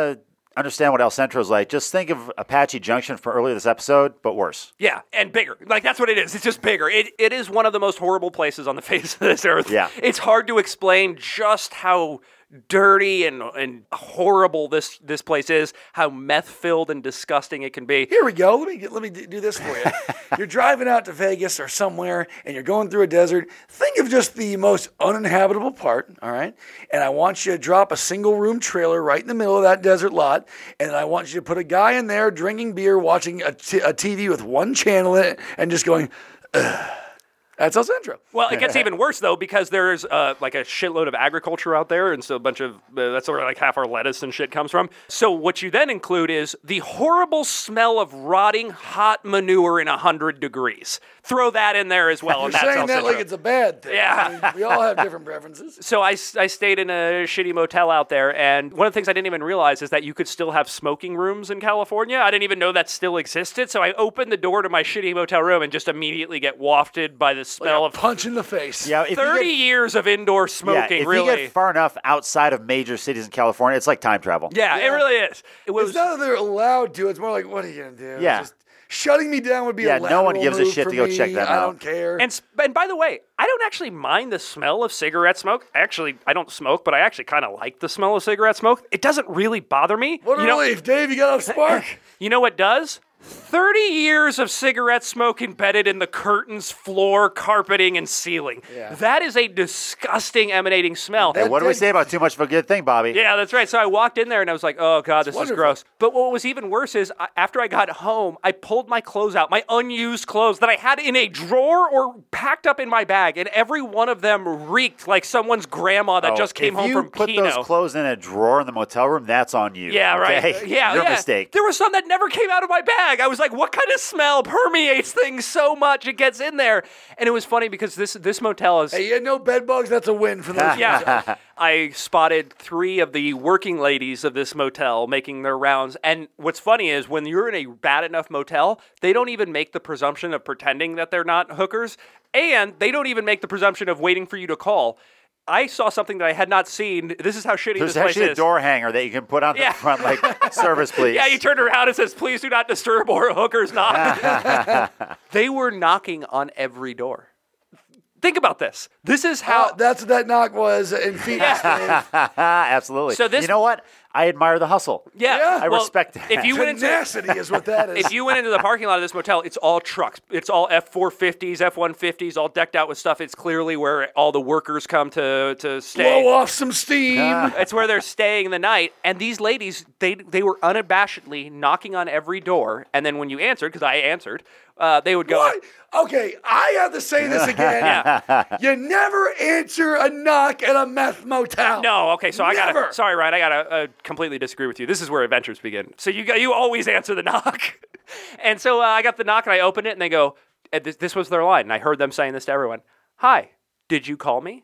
S3: understand what El Centro is like, just think of Apache Junction from earlier this episode, but worse.
S4: Yeah, and bigger. Like, that's what it is. It's just bigger. It It is one of the most horrible places on the face of this earth.
S3: Yeah.
S4: It's hard to explain just how dirty and and horrible this this place is, how meth-filled and disgusting it can be.
S2: Here we go. Let me get, let me do this for you. You're driving out to Vegas or somewhere, and you're going through a desert. Think of just the most uninhabitable part, all right? And I want you to drop a single-room trailer right in the middle of that desert lot, and I want you to put a guy in there drinking beer, watching a, t- a T V with one channel in it, and just going, ugh. That's El Centro.
S4: Well, it gets even worse, though, because there's uh, like a shitload of agriculture out there, and so a bunch of, uh, that's where like half our lettuce and shit comes from. So what you then include is the horrible smell of rotting hot manure in one hundred degrees. Throw that in there as well,
S2: You're
S4: and that's
S2: saying
S4: El
S2: that
S4: Centro.
S2: like it's a bad thing.
S4: Yeah.
S2: I mean, we all have different preferences.
S4: So I, I stayed in a shitty motel out there, and one of the things I didn't even realize is that you could still have smoking rooms in California. I didn't even know that still existed, so I opened the door to my shitty motel room and just immediately get wafted by the smell
S2: Like a
S4: of
S2: punch in the face.
S3: Yeah, if
S4: thirty
S3: you get,
S4: years of indoor
S3: yeah,
S4: smoking,
S3: if
S4: really.
S3: you get far enough outside of major cities in California, it's like time travel.
S4: yeah, it
S2: Yeah.
S4: really is. It was
S2: It's not that they're allowed to. It's more like, what are you going to do?
S3: Yeah.
S2: Just shutting me down would be
S3: Yeah,
S2: a
S3: no one
S2: lateral
S3: gives a
S2: move
S3: shit
S2: for
S3: to go
S2: me.
S3: check that
S2: I
S3: out.
S2: don't care.
S4: And, sp- and by the way, I don't actually mind the smell of cigarette smoke. Actually, I don't smoke, but I actually kind of like the smell of cigarette smoke. It doesn't really bother me.
S2: what a
S4: you know,
S2: relief, Dave. You got a spark.
S4: You know what does? thirty years of cigarette smoke embedded in the curtains, floor, carpeting, and ceiling.
S2: Yeah.
S4: That is a disgusting emanating smell.
S3: Hey, what do we say about too much of a good thing, Bobby?
S4: Yeah, that's right. So I walked in there and I was like, oh, God, this
S2: wonderful.
S4: is gross. But what was even worse is I, after I got home, I pulled my clothes out, my unused clothes that I had in a drawer or packed up in my bag, and every one of them reeked like someone's grandma that
S3: Oh,
S4: just came
S3: if
S4: home
S3: you
S4: from
S3: put
S4: Keno.
S3: those clothes in a drawer in the motel room, that's on you.
S4: Yeah, right.
S3: okay?
S4: Yeah,
S3: Your
S4: yeah.
S3: mistake.
S4: There was some that never came out of my bag. I was like, what kind of smell permeates things so much it gets in there? And it was funny because this this motel is...
S2: Hey, you had no bed bugs. That's a win for those.
S4: Yeah. I spotted three of the working ladies of this motel making their rounds. And what's funny is when you're in a bad enough motel, they don't even make the presumption of pretending that they're not hookers. And they don't even make the presumption of waiting for you to call. I saw something that I had not seen. This is how shitty
S3: There's
S4: this place
S3: actually a
S4: is.
S3: door hanger that you can put on
S4: Yeah.
S3: the front, like, service, please.
S4: Yeah, you turned around and says, please do not disturb or hookers knock. They were knocking on every door. Think about this. This is how...
S2: Uh, that's what that knock was in Phoenix. Dave.
S3: Absolutely.
S4: So this-
S3: you know what? I admire the hustle.
S4: yeah,
S2: Yeah.
S3: I
S4: well,
S3: respect that.
S4: If you went into...
S2: Tenacity is what that is.
S4: If you went into the parking lot of this motel, it's all trucks. It's all F four fifties, F one fifties, all decked out with stuff. It's clearly where all the workers come to, to stay.
S2: blow off some steam.
S4: It's where they're staying the night. And these ladies, they they were unabashedly knocking on every door. And then when you answered, because I answered, uh, they would go...
S2: What? Okay, I have to say this again.
S4: Yeah.
S2: You never answer a knock at a meth motel.
S4: No, okay, so I
S2: Never.
S4: gotta. Sorry, Ryan, I gotta uh, completely disagree with you. This is where adventures begin. So you got, you always answer the knock, and so uh, I got the knock and I opened it and they go, and this, this was their line, and I heard them saying this to everyone. Hi, did you call me?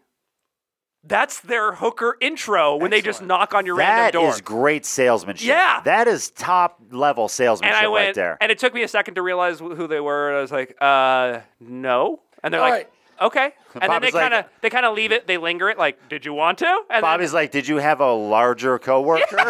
S4: That's their hooker intro when they just knock on your
S3: That
S4: random door.
S3: is great salesmanship.
S4: Yeah.
S3: That is top level salesmanship
S4: and I went,
S3: right there.
S4: and it took me a second to realize wh- who they were. And I was like, uh, no, and they're
S2: All
S4: like,
S2: right.
S4: okay, and then they
S3: Bobby's like-
S4: kind of they kind of leave it, they linger it, like, did you want to? And
S3: Bobby's like, did you have a larger coworker?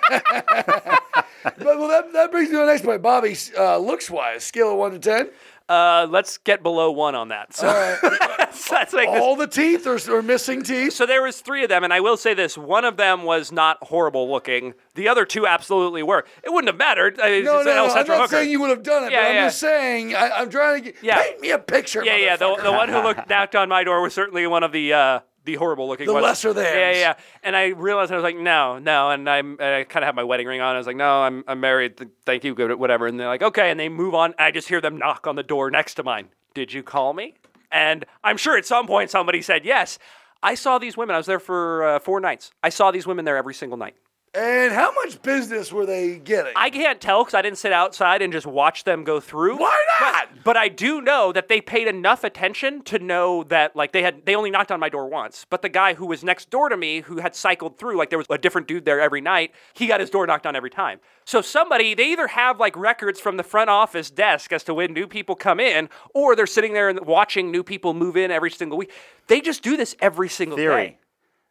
S2: But, well, that, that brings me to the next point. Bobby, uh, looks-wise, scale of one to ten,
S4: Uh, let's get below one on that. So, so that's like this.
S2: all the teeth or, or missing teeth?
S4: So there was three of them, and I will say this: one of them was not horrible looking. The other two absolutely were. It wouldn't have mattered. I mean,
S2: No,
S4: it's
S2: no,
S4: an El
S2: no. I'm
S4: Centro
S2: not
S4: hooker.
S2: saying you would have done it,
S4: Yeah,
S2: but I'm
S4: yeah.
S2: just saying, I, I'm trying to get,
S4: Yeah.
S2: paint me a picture,
S4: Yeah, yeah. The,
S2: motherfucker.
S4: the one who looked knocked on my door was certainly one of the uh, the horrible looking
S2: The
S4: ones.
S2: lesser thans.
S4: Yeah, yeah. And I realized I was like, no, no. And I'm and I kind of have my wedding ring on. I was like, no, I'm I'm married. Th- Thank you, good, whatever. And they're like, okay. And they move on. I just hear them knock on the door next to mine. Did you call me? And I'm sure at some point somebody said yes. I saw these women. I was there for uh, four nights. I saw these women there every single night.
S2: And how much business were they getting?
S4: I can't tell because I didn't sit outside and just watch them go through.
S2: Why not?
S4: But, but I do know that they paid enough attention to know that, like, they had they only knocked on my door once. But the guy who was next door to me, who had cycled through, like, there was a different dude there every night, he got his door knocked on every time. So somebody, they either have, like, records from the front office desk as to when new people come in, or they're sitting there and watching new people move in every single week. They just do this every single
S3: Theory.
S4: day.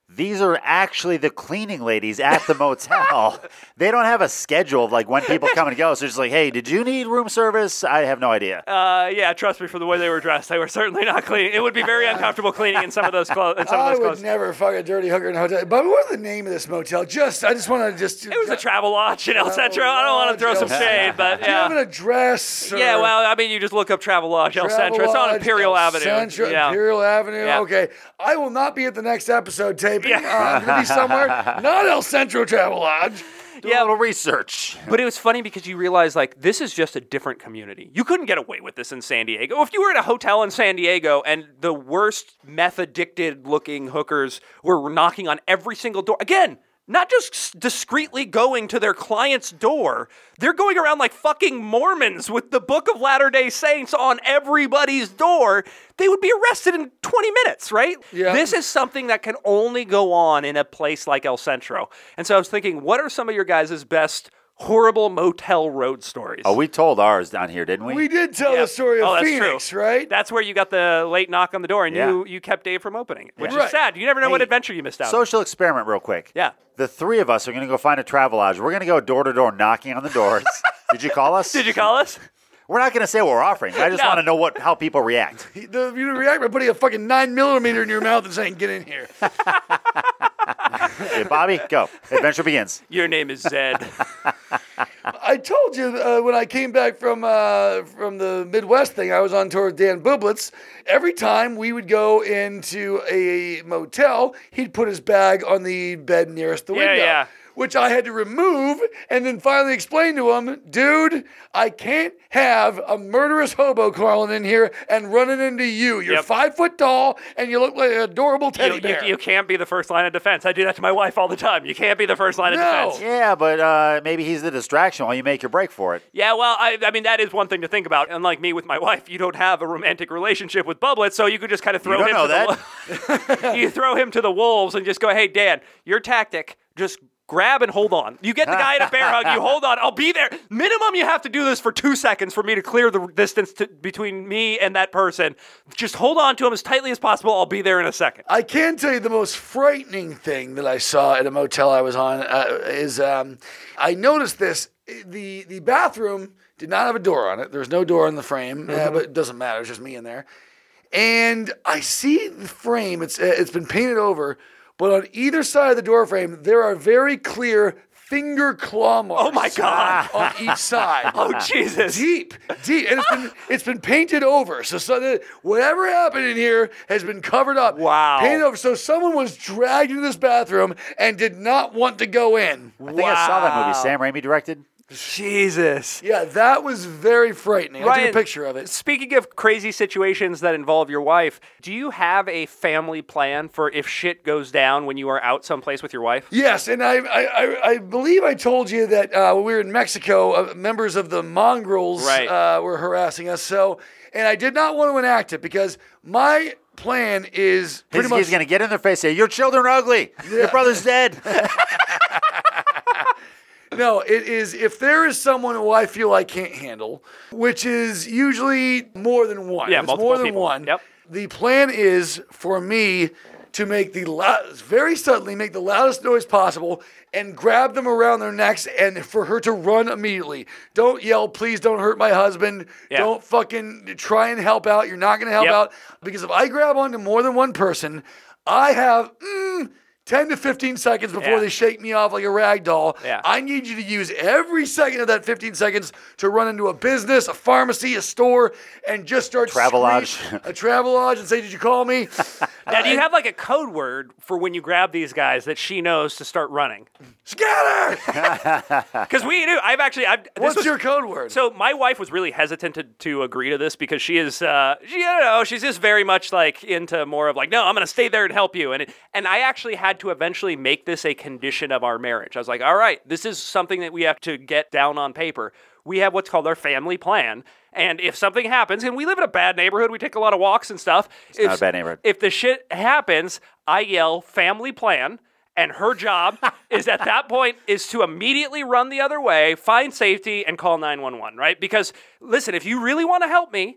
S3: these are actually the cleaning ladies at the motel. They don't have a schedule of like when people come and go. So it's just like, hey, did you need room service? I have no idea.
S4: Uh, yeah, trust me, for the way they were dressed, they were certainly not cleaning. It would be very uncomfortable cleaning in some of those clothes. Some
S2: I
S4: of those
S2: would
S4: clothes.
S2: never fuck a dirty hooker in a hotel. But what's the name of this motel? Just, I just want to just.
S4: It was a Travel Lodge in El Centro. I don't want to throw some shade, but
S2: Do you have an
S4: yeah.
S2: address?
S4: Yeah,
S2: or-
S4: well, I mean, you just look up Travel Lodge El Centro. It's on
S2: Travelodge,
S4: Imperial
S2: El
S4: Avenue.
S2: Centro,
S4: Yeah.
S2: Imperial Avenue.
S4: Yeah.
S2: Okay. I will not be at the next episode taping.
S4: Yeah.
S2: Uh, I'm going to be somewhere, not El Centro Travel Lodge.
S3: Do a little research.
S4: But it was funny because you realize, like, this is just a different community. You couldn't get away with this in San Diego. If you were at a hotel in San Diego and the worst meth-addicted looking hookers were knocking on every single door, again, not just discreetly going to their client's door, they're going around like fucking Mormons with the Book of Latter-day Saints on everybody's door, they would be arrested in twenty minutes, right?
S2: Yeah.
S4: This is something that can only go on in a place like El Centro. And so I was thinking, what are some of your guys' best horrible motel road stories?
S3: Oh, we told ours down here, didn't we?
S2: We did tell
S4: Yeah.
S2: the story of
S4: Oh, that's
S2: Phoenix,
S4: true.
S2: right?
S4: That's where you got the late knock on the door and
S3: Yeah.
S4: you, you kept Dave from opening it, which
S2: Right.
S4: is sad. You never know what
S3: Hey,
S4: adventure you missed out on.
S3: Social experiment real quick.
S4: Yeah.
S3: The three of us are going to go find a travel lodge. We're going to go door to door knocking on the doors. Did you call us?
S4: Did you call us?
S3: We're not going to say what we're offering. I just
S4: No.
S3: want to know what how people react.
S2: He- the, you react by putting a fucking nine millimeter in your mouth and saying, get in here.
S3: Hey, Bobby, go. Adventure begins.
S4: Your name is Zed.
S2: I told you uh, when I came back from uh, from the Midwest thing, I was on tour with Dan Bublitz. Every time we would go into a motel, he'd put his bag on the bed nearest the
S4: Yeah,
S2: window.
S4: yeah.
S2: Which I had to remove and then finally explain to him, dude, I can't have a murderous hobo crawling in here and running into you. You're
S4: Yep.
S2: five foot tall and you look like an adorable teddy
S4: you,
S2: bear.
S4: you, you can't be the first line of defense. I do that to my wife all the time. You can't be the first line of
S2: No.
S4: defense.
S3: Yeah, but uh, maybe he's the distraction while you make your break for it.
S4: Yeah, well, I, I mean, that is one thing to think about. Unlike me with my wife, you don't have a romantic relationship with Bublitz, so you could just kind of throw
S3: don't
S4: him
S3: know
S4: to the you throw him to the wolves and just go, hey, Dan, your tactic, just grab and hold on. You get the guy in a bear hug, you hold on, I'll be there. Minimum, you have to do this for two seconds for me to clear the distance to, between me and that person. Just hold on to him as tightly as possible. I'll be there in a second.
S2: I can tell you the most frightening thing that I saw at a motel I was on uh, is um, I noticed this. The the bathroom did not have a door on it. There was no door in the frame,
S4: Mm-hmm.
S2: uh, but it doesn't matter. It's just me in there. And I see the frame. It's uh, it's been painted over, but on either side of the door frame, there are very clear finger claw marks.
S4: Oh, my God.
S2: On each side.
S4: Oh, Jesus.
S2: Deep, deep, and it's been it's been painted over. So, so that whatever happened in here has been covered up.
S4: Wow.
S2: Painted over. So someone was dragged into this bathroom and did not want to go in.
S3: I think I saw that movie
S4: Wow.
S3: Sam Raimi directed.
S4: Jesus.
S2: Yeah, that was very frightening. I
S4: Ryan,
S2: took a picture of it.
S4: Speaking of crazy situations that involve your wife, do you have a family plan for if shit goes down when you are out someplace with your wife?
S2: Yes, and I I, I, I believe I told you that uh, when we were in Mexico, uh, members of the mongrels
S4: Right.
S2: uh, were harassing us. So, and I did not want to enact it because my plan is pretty
S3: He's,
S2: much
S3: he's going to get in their face and say, your children are ugly. Your brother's dead.
S2: No, it is if there is someone who I feel I can't handle, which is usually more than one.
S4: Yeah,
S2: If it's
S4: multiple
S2: more than
S4: people.
S2: one.
S4: Yep.
S2: The plan is for me to make the loud, very suddenly make the loudest noise possible and grab them around their necks and for her to run immediately. Don't yell, please don't hurt my husband.
S4: Yeah.
S2: Don't fucking try and help out. You're not going to help
S4: Yep.
S2: out because if I grab onto more than one person, I have mm, ten to fifteen seconds before
S4: Yeah.
S2: they shake me off like a rag doll.
S4: Yeah.
S2: I need you to use every second of that fifteen seconds to run into a business, a pharmacy, a store, and just start
S3: Travelodge.
S2: screaming- a Travelodge and say, did you call me?
S4: Now, do you
S2: Uh,
S4: have like a code word for when you grab these guys that she knows to start running?
S2: Scatter!
S4: Because we do. I've actually. I've, this
S2: What's
S4: was-
S2: your code word?
S4: So my wife was really hesitant to, to agree to this because she is, uh, she, I don't know, she's just very much like into more of like, no, I'm going to stay there and help you. And it, and I actually had to eventually make this a condition of our marriage. I was like, all right, this is something that we have to get down on paper. We have what's called our family plan. And if something happens, and we live in a bad neighborhood, we take a lot of walks and stuff. It's
S3: not a bad neighborhood.
S4: If the shit happens, I yell family plan. And her job is at that point is to immediately run the other way, find safety, and call nine one one, right? Because, listen, if you really want to help me,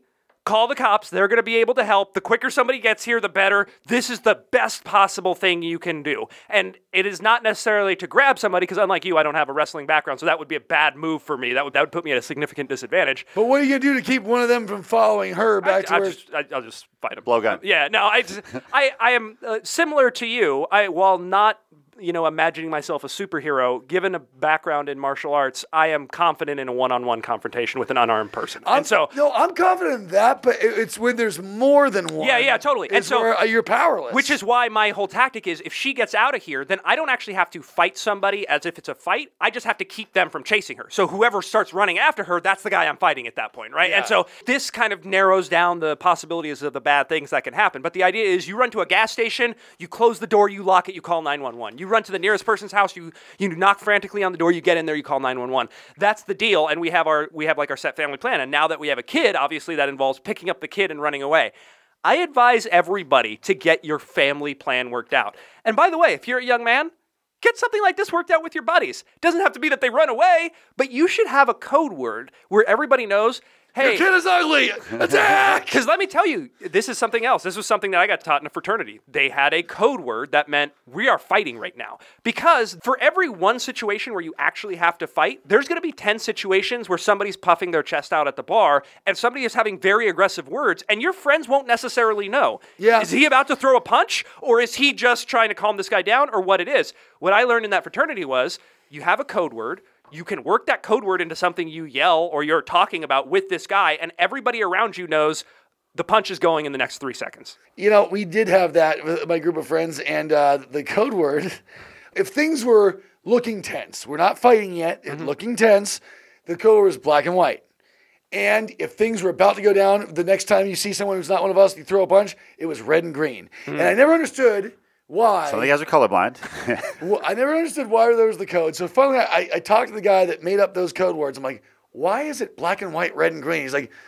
S4: Call the cops. They're going to be able to help. The quicker somebody gets here, the better. This is the best possible thing you can do. And it is not necessarily to grab somebody, because unlike you, I don't have a wrestling background, so that would be a bad move for me. That would that would put me at a significant disadvantage.
S2: But what are you going to do to keep one of them from following her back
S4: I,
S2: to
S4: I'll
S2: where...
S4: just, I, I'll just fight him.
S3: Blowgun.
S4: Yeah, no, I, just, I, I am uh, similar to you. I, while not, you know, imagining myself a superhero, given a background in martial arts, I am confident in a one-on-one confrontation with an unarmed person.
S2: I'm,
S4: and so,
S2: no, I'm confident in that, but it- it's when there's more than one.
S4: Yeah, yeah, totally. And
S2: It's
S4: so-
S2: where, uh, you're powerless.
S4: which is why my whole tactic is, if she gets out of here, then I don't actually have to fight somebody as if it's a fight. I just have to keep them from chasing her. So whoever starts running after her, that's the guy I'm fighting at that point, right?
S2: Yeah.
S4: And so this kind of narrows down the possibilities of the bad things that can happen. But the idea is, you run to a gas station, you close the door, you lock it, you call nine one one. You run to the nearest person's house, you you knock frantically on the door, you get in there, you call nine one one. That's the deal, and we have our we have like our set family plan. And now that we have a kid, obviously that involves picking up the kid and running away. I advise everybody to get your family plan worked out. And by the way, if you're a young man, get something like this worked out with your buddies. It doesn't have to be that they run away, but you should have a code word where everybody knows, hey,
S2: Your kid is ugly! Attack!
S4: because let me tell you, this is something else. This was something that I got taught in a fraternity. They had a code word that meant we are fighting right now. Because for every one situation where you actually have to fight, there's going to be ten situations where somebody's puffing their chest out at the bar and somebody is having very aggressive words, and your friends won't necessarily know.
S2: Yeah.
S4: Is he about to throw a punch, or is he just trying to calm this guy down, or what it is? What I learned in that fraternity was, you have a code word. You can work that code word into something you yell or you're talking about with this guy, and everybody around you knows the punch is going in the next three seconds.
S2: You know, we did have that with my group of friends, and uh, the code word, if things were looking tense, we're not fighting yet,
S4: Mm-hmm.
S2: looking tense, the code word was black and white. And if things were about to go down, the next time you see someone who's not one of us, you throw a punch, it was red and green.
S4: Mm-hmm.
S2: And I never understood why.
S3: Some of the guys are colorblind.
S2: Well, I never understood why there was the code. So finally, I, I talked to the guy that made up those code words. I'm like, why is it black and white, red and green? He's like,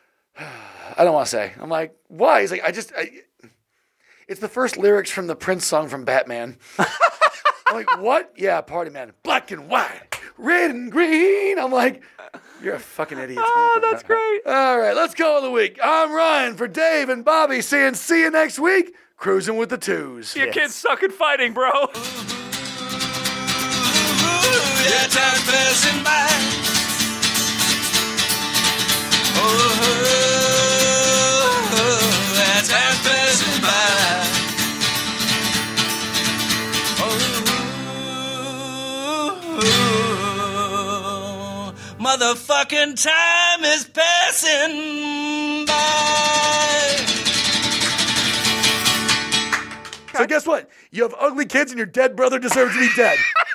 S2: I don't want to say. I'm like, why? He's like, I just, I, it's the first lyrics from the Prince song from Batman. I'm like, what? Yeah, Party Man. Black and white, red and green. I'm like, you're a fucking idiot.
S4: Oh, that's great.
S2: All right, let's go of the week. I'm Ryan for Dave and Bobby saying see you next week. Cruising with the twos.
S4: Your
S3: Yes.
S4: kids suck at fighting, bro.
S1: Yeah, time passing by. Oh, that time passing by. Oh, motherfucking time is passing by.
S2: So guess what? You have ugly kids and your dead brother deserves to be dead.